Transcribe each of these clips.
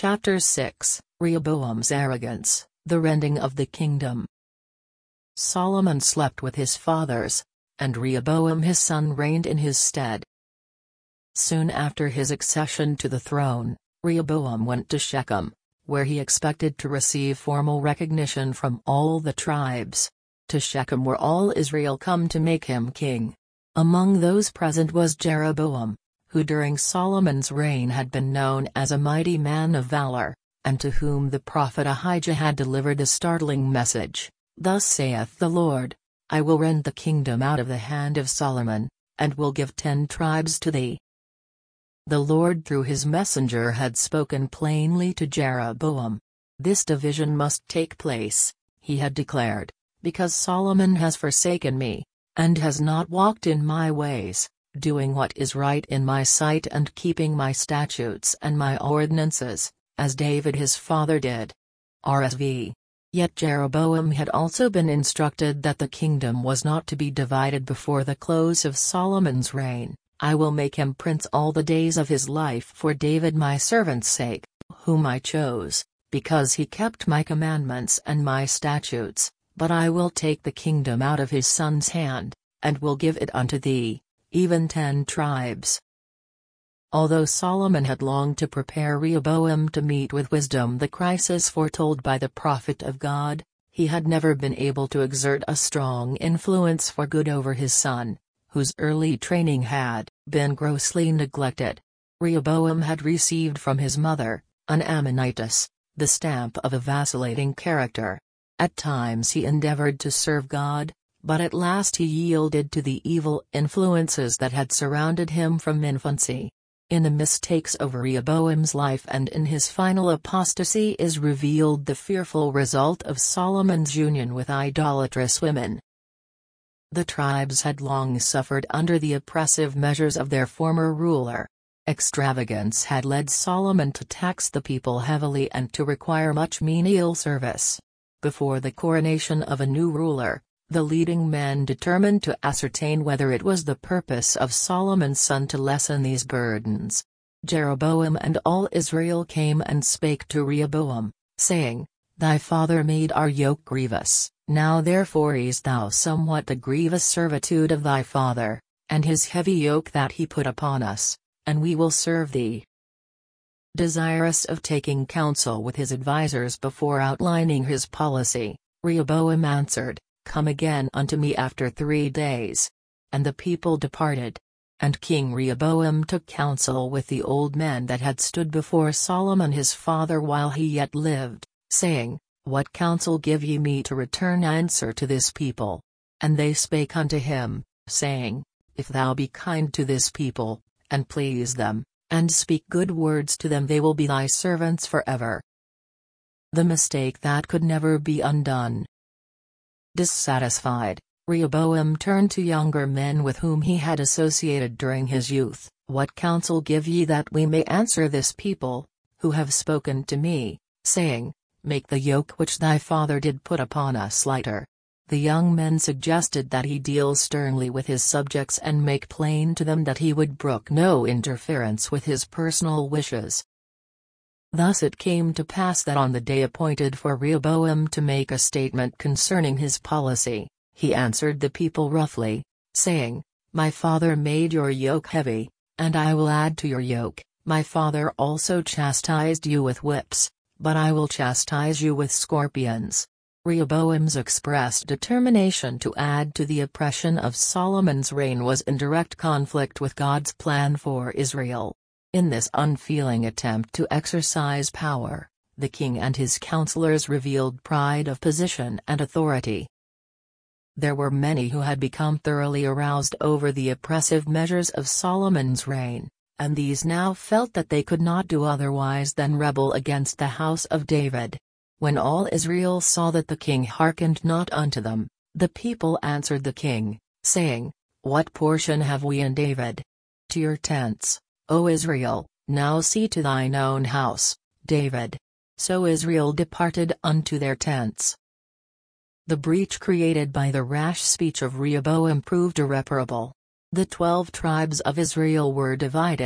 Chapter 6, Rehoboam's Arrogance, the Rending of the Kingdom. Solomon slept with his fathers, and Rehoboam his son reigned in his stead. Soon after his accession to the throne, Rehoboam went to Shechem, where he expected to receive formal recognition from all the tribes. To Shechem where all Israel come to make him king. Among those present was Jeroboam, who during Solomon's reign had been known as a mighty man of valor, and to whom the prophet Ahijah had delivered a startling message. Thus saith the Lord, I will rend the kingdom out of the hand of Solomon, and will give 10 tribes to thee. The Lord through his messenger had spoken plainly to Jeroboam. This division must take place, he had declared, because Solomon has forsaken me, and has not walked in my ways, doing what is right in my sight and keeping my statutes and my ordinances, as David his father did. RSV. Yet Jeroboam had also been instructed that the kingdom was not to be divided before the close of Solomon's reign. I will make him prince all the days of his life for David my servant's sake, whom I chose, because he kept my commandments and my statutes, but I will take the kingdom out of his son's hand, and will give it unto thee, even 10 tribes. Although Solomon had longed to prepare Rehoboam to meet with wisdom the crisis foretold by the prophet of God, he had never been able to exert a strong influence for good over his son, whose early training had been grossly neglected. Rehoboam had received from his mother, an Ammonitess, the stamp of a vacillating character. At times he endeavored to serve God, but at last he yielded to the evil influences that had surrounded him from infancy. In the mistakes of Rehoboam's life and in his final apostasy is revealed the fearful result of Solomon's union with idolatrous women. The tribes had long suffered under the oppressive measures of their former ruler. Extravagance had led Solomon to tax the people heavily and to require much menial service. Before the coronation of a new ruler, the leading men determined to ascertain whether it was the purpose of Solomon's son to lessen these burdens. Jeroboam and all Israel came and spake to Rehoboam, saying, Thy father made our yoke grievous, now therefore ease thou somewhat the grievous servitude of thy father, and his heavy yoke that he put upon us, and we will serve thee. Desirous of taking counsel with his advisers before outlining his policy, Rehoboam answered, Come again unto me after 3 days. And the people departed. And King Rehoboam took counsel with the old men that had stood before Solomon his father while he yet lived, saying, What counsel give ye me to return answer to this people? And they spake unto him, saying, If thou be kind to this people, and please them, and speak good words to them, they will be thy servants forever. The mistake that could never be undone. Dissatisfied, Rehoboam turned to younger men with whom he had associated during his youth. What counsel give ye that we may answer this people, who have spoken to me, saying, Make the yoke which thy father did put upon us lighter? The young men suggested that he deal sternly with his subjects and make plain to them that he would brook no interference with his personal wishes. Thus it came to pass that on the day appointed for Rehoboam to make a statement concerning his policy, he answered the people roughly, saying, My father made your yoke heavy, and I will add to your yoke. My father also chastised you with whips, but I will chastise you with scorpions. Rehoboam's expressed determination to add to the oppression of Solomon's reign was in direct conflict with God's plan for Israel. In this unfeeling attempt to exercise power, the king and his counselors revealed pride of position and authority. There were many who had become thoroughly aroused over the oppressive measures of Solomon's reign, and these now felt that they could not do otherwise than rebel against the house of David. When all Israel saw that the king hearkened not unto them, the people answered the king, saying, What portion have we in David? To your tents, O Israel, now see to thine own house, David. So Israel departed unto their tents. The breach created by the rash speech of Rehoboam proved irreparable. The 12 tribes of Israel were divided,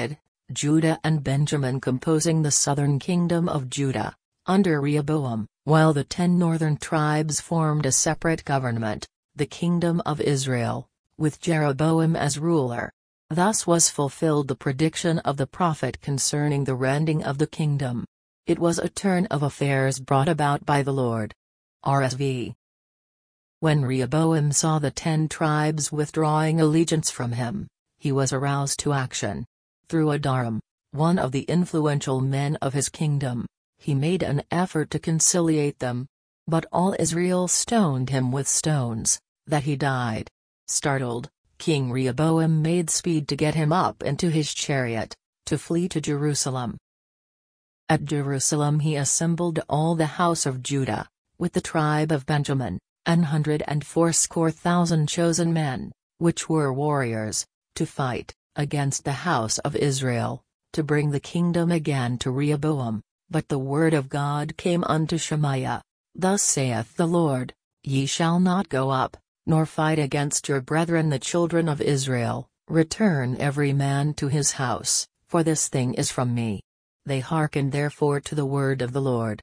Judah and Benjamin composing the southern kingdom of Judah, under Rehoboam, while the 10 northern tribes formed a separate government, the kingdom of Israel, with Jeroboam as ruler. Thus was fulfilled the prediction of the prophet concerning the rending of the kingdom. It was a turn of affairs brought about by the Lord. RSV. When Rehoboam saw the 10 tribes withdrawing allegiance from him, he was aroused to action. Through Adoram, one of the influential men of his kingdom, he made an effort to conciliate them. But all Israel stoned him with stones, that he died. Startled, King Rehoboam made speed to get him up into his chariot, to flee to Jerusalem. At Jerusalem he assembled all the house of Judah, with the tribe of Benjamin, 180,000 chosen men, which were warriors, to fight against the house of Israel, to bring the kingdom again to Rehoboam. But the word of God came unto Shemaiah, Thus saith the Lord, Ye shall not go up, nor fight against your brethren the children of Israel, return every man to his house, for this thing is from me. They hearkened therefore to the word of the Lord.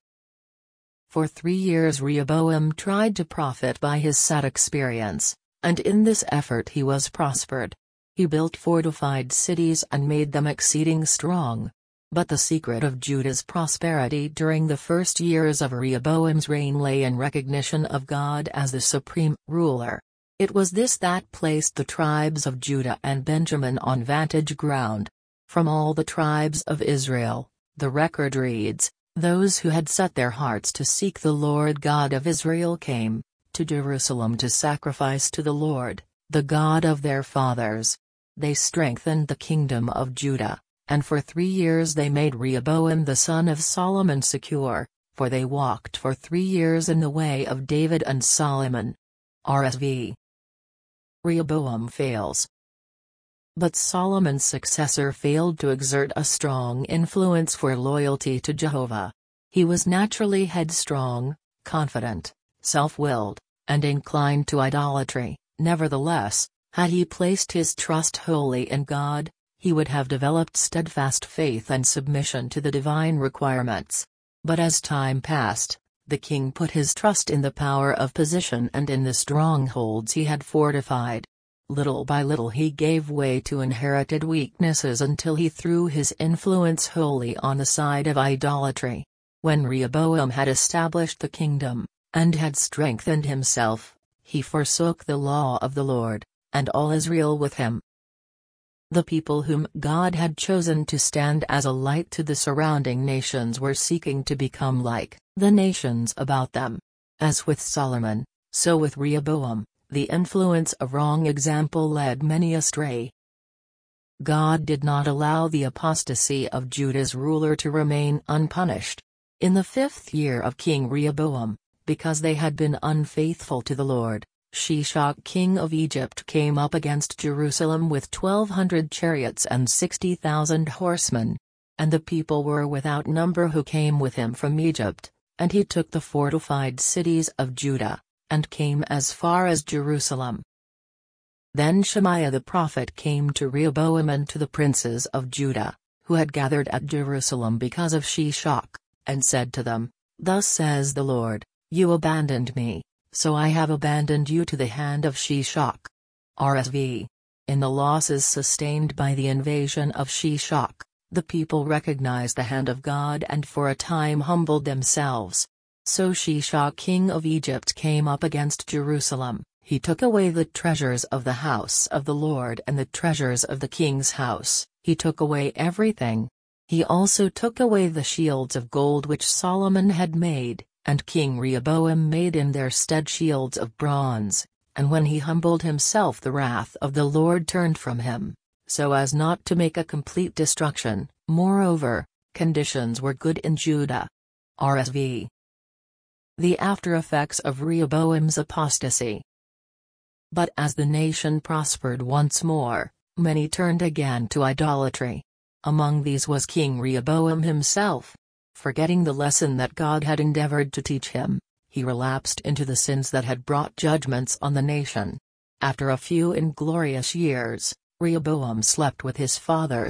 For 3 years Rehoboam tried to profit by his sad experience, and in this effort he was prospered. He built fortified cities and made them exceeding strong. But the secret of Judah's prosperity during the first years of Rehoboam's reign lay in recognition of God as the supreme ruler. It was this that placed the tribes of Judah and Benjamin on vantage ground. From all the tribes of Israel, the record reads, those who had set their hearts to seek the Lord God of Israel came to Jerusalem to sacrifice to the Lord, the God of their fathers. They strengthened the kingdom of Judah, and for 3 years they made Rehoboam the son of Solomon secure, for they walked for 3 years in the way of David and Solomon. RSV. Rehoboam fails. But Solomon's successor failed to exert a strong influence for loyalty to Jehovah. He was naturally headstrong, confident, self-willed, and inclined to idolatry. Nevertheless, had he placed his trust wholly in God, he would have developed steadfast faith and submission to the divine requirements. But as time passed, the king put his trust in the power of position and in the strongholds he had fortified. Little by little he gave way to inherited weaknesses until he threw his influence wholly on the side of idolatry. When Rehoboam had established the kingdom, and had strengthened himself, he forsook the law of the Lord, and all Israel with him. The people whom God had chosen to stand as a light to the surrounding nations were seeking to become like the nations about them. As with Solomon, so with Rehoboam, the influence of wrong example led many astray. God did not allow the apostasy of Judah's ruler to remain unpunished. In the 5th year of King Rehoboam, because they had been unfaithful to the Lord, Shishak king of Egypt came up against Jerusalem with 1,200 chariots and 60,000 horsemen. And the people were without number who came with him from Egypt, and he took the fortified cities of Judah, and came as far as Jerusalem. Then Shemaiah the prophet came to Rehoboam and to the princes of Judah, who had gathered at Jerusalem because of Shishak, and said to them, Thus says the Lord, You abandoned me, so I have abandoned you to the hand of Shishak. RSV. In the losses sustained by the invasion of Shishak, the people recognized the hand of God and for a time humbled themselves. So Shishak king of Egypt came up against Jerusalem. He took away the treasures of the house of the Lord and the treasures of the king's house. He took away everything. He also took away the shields of gold which Solomon had made, and King Rehoboam made in their stead shields of bronze. And when he humbled himself, the wrath of the Lord turned from him, so as not to make a complete destruction. Moreover, conditions were good in Judah. RSV. The after-effects of Rehoboam's apostasy. But as the nation prospered once more, many turned again to idolatry. Among these was King Rehoboam himself. Forgetting the lesson that God had endeavored to teach him, he relapsed into the sins that had brought judgments on the nation. After a few inglorious years, Rehoboam slept with his fathers,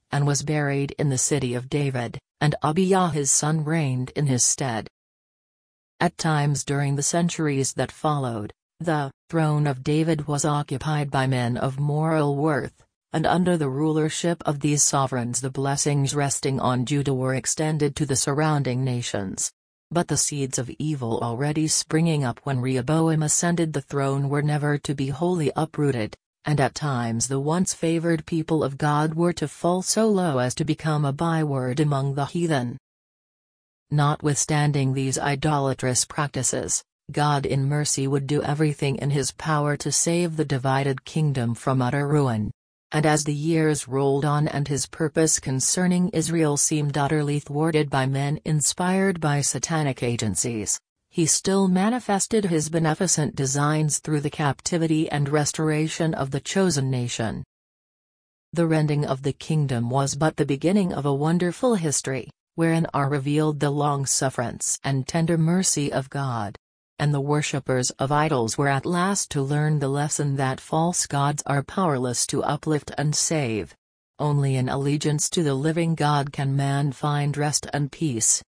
and was buried in the city of David, and Abijah his son reigned in his stead. At times during the centuries that followed, the throne of David was occupied by men of moral worth, and under the rulership of these sovereigns the blessings resting on Judah were extended to the surrounding nations. But the seeds of evil already springing up when Rehoboam ascended the throne were never to be wholly uprooted, and at times the once favored people of God were to fall so low as to become a byword among the heathen. Notwithstanding these idolatrous practices, God in mercy would do everything in his power to save the divided kingdom from utter ruin. And as the years rolled on and his purpose concerning Israel seemed utterly thwarted by men inspired by satanic agencies, he still manifested his beneficent designs through the captivity and restoration of the chosen nation. The rending of the kingdom was but the beginning of a wonderful history, wherein are revealed the long-sufferance and tender mercy of God. And the worshippers of idols were at last to learn the lesson that false gods are powerless to uplift and save. Only in allegiance to the living God can man find rest and peace.